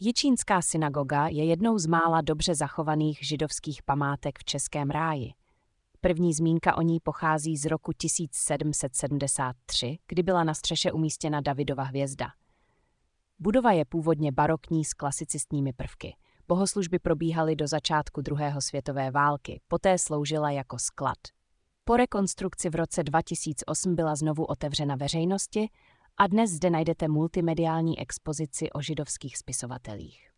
Jičínská synagoga je jednou z mála dobře zachovaných židovských památek v Českém ráji. První zmínka o ní pochází z roku 1773, kdy byla na střeše umístěna Davidova hvězda. Budova je původně barokní s klasicistními prvky. Bohoslužby probíhaly do začátku druhé světové války, poté sloužila jako sklad. Po rekonstrukci v roce 2008 byla znovu otevřena veřejnosti a dnes zde najdete multimediální expozici o židovských spisovatelích.